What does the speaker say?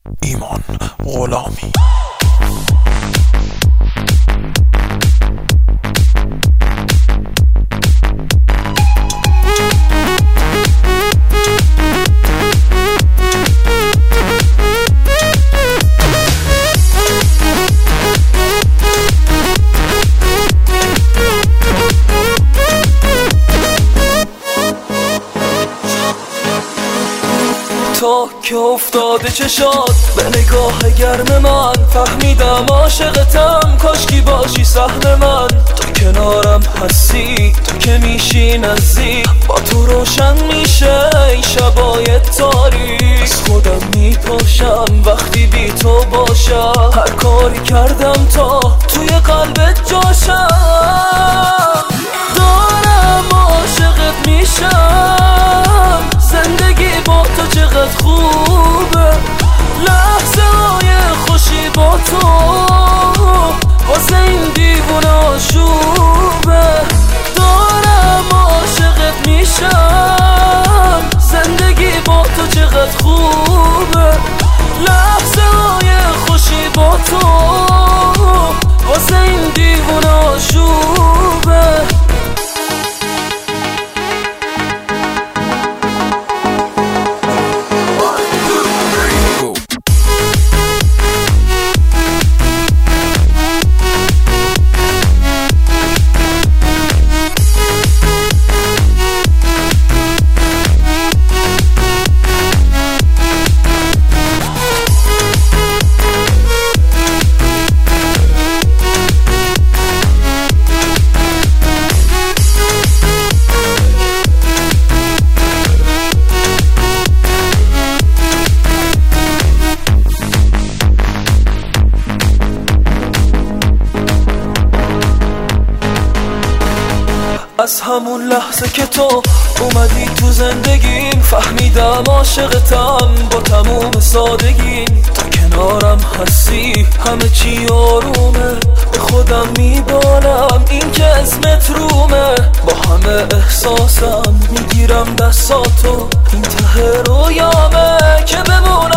ایمان غلامی. تو که افتاده چشات به نگاه گرم من، فهمیدم عاشقتم، کاشکی باشی سهم من. تو کنارم هستی، تو که میشی نزدیک، با تو روشن میشه این شبای تاریک. از خودم میپاشم وقتی بی تو باشم، هر کاری کردم تا توی قلبت جاشم. دارم عاشقت میشم، زندگی با تو چقدر خوبه، لحظه های خوشی با تو واسه این دیوونه آشوبه. دارم عاشقت میشم، زندگی با تو چقدر خوبه، لحظه های خوشی با تو واسه این دیوونه آشوبه. از همون لحظه که تو اومدی تو زندگیم، فهمیدم عاشقتم با تموم سادگیم. تا کنارم هستی همه چی آرومه، به خودم میبالم این که اسمت رومه. با همه احساسم میگیرم دستاتو، این ته رویامه که بمونم